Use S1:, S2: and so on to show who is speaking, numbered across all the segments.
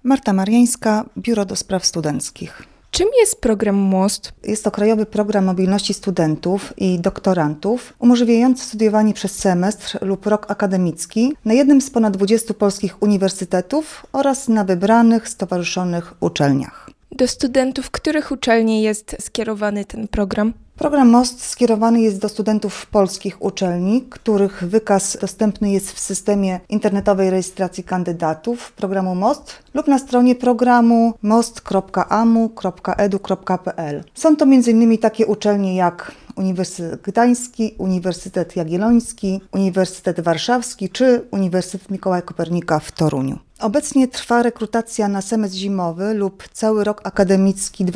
S1: Marta Mariańska, Biuro do Spraw Studenckich.
S2: Czym jest program MOST?
S1: Jest to krajowy program mobilności studentów i doktorantów umożliwiający studiowanie przez semestr lub rok akademicki na jednym z ponad 20 polskich uniwersytetów oraz na wybranych, stowarzyszonych uczelniach.
S2: Do studentów których uczelni jest skierowany ten program?
S1: Program MOST skierowany jest do studentów polskich uczelni, których wykaz dostępny jest w systemie internetowej rejestracji kandydatów programu MOST lub na stronie programu most.amu.edu.pl. Są to m.in. takie uczelnie jak Uniwersytet Gdański, Uniwersytet Jagielloński, Uniwersytet Warszawski czy Uniwersytet Mikołaja Kopernika w Toruniu. Obecnie trwa rekrutacja na semestr zimowy lub cały rok akademicki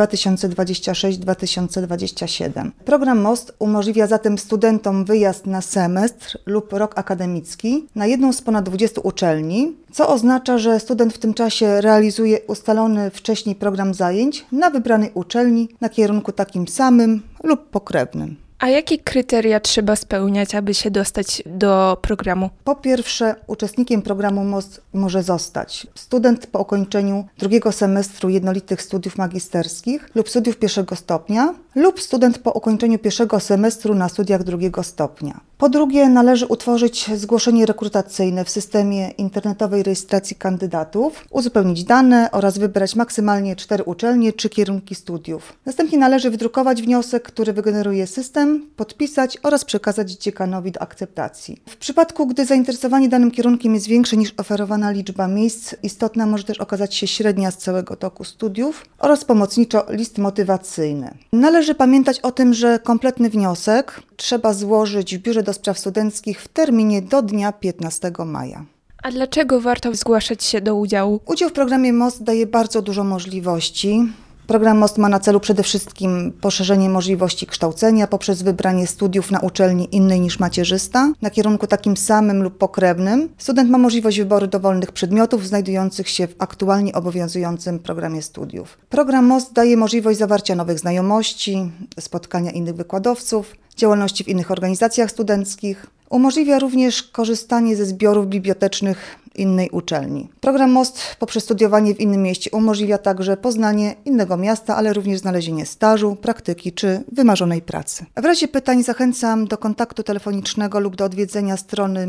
S1: 2026-2027. Program MOST umożliwia zatem studentom wyjazd na semestr lub rok akademicki na jedną z ponad 20 uczelni, co oznacza, że student w tym czasie realizuje ustalony wcześniej program zajęć na wybranej uczelni na kierunku takim samym lub pokrewnym.
S2: A jakie kryteria trzeba spełniać, aby się dostać do programu?
S1: Po pierwsze, uczestnikiem programu MOST może zostać student po ukończeniu drugiego semestru jednolitych studiów magisterskich lub studiów pierwszego stopnia lub student po ukończeniu pierwszego semestru na studiach drugiego stopnia. Po drugie, należy utworzyć zgłoszenie rekrutacyjne w systemie internetowej rejestracji kandydatów, uzupełnić dane oraz wybrać maksymalnie 4 uczelnie czy kierunki studiów. Następnie należy wydrukować wniosek, który wygeneruje system, podpisać oraz przekazać dziekanowi do akceptacji. W przypadku, gdy zainteresowanie danym kierunkiem jest większe niż oferowana liczba miejsc, istotna może też okazać się średnia z całego toku studiów oraz pomocniczo list motywacyjny. Należy pamiętać o tym, że kompletny wniosek trzeba złożyć w Biurze do Spraw Studenckich w terminie do dnia 15 maja.
S2: A dlaczego warto zgłaszać się do udziału?
S1: Udział w programie MOST daje bardzo dużo możliwości. Program MOST ma na celu przede wszystkim poszerzenie możliwości kształcenia poprzez wybranie studiów na uczelni innej niż macierzysta, na kierunku takim samym lub pokrewnym. Student ma możliwość wyboru dowolnych przedmiotów znajdujących się w aktualnie obowiązującym programie studiów. Program MOST daje możliwość zawarcia nowych znajomości, spotkania innych wykładowców, działalności w innych organizacjach studenckich. Umożliwia również korzystanie ze zbiorów bibliotecznych innej uczelni. Program MOST poprzez studiowanie w innym mieście umożliwia także poznanie innego miasta, ale również znalezienie stażu, praktyki czy wymarzonej pracy. W razie pytań zachęcam do kontaktu telefonicznego lub do odwiedzenia strony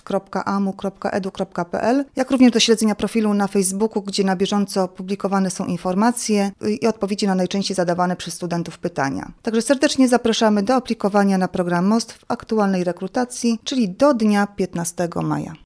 S1: most.amu.edu.pl, jak również do śledzenia profilu na Facebooku, gdzie na bieżąco publikowane są informacje i odpowiedzi na najczęściej zadawane przez studentów pytania. Także serdecznie zapraszamy do aplikowania na program MOST w aktualnej rekrutacji, czyli do dnia 15 maja.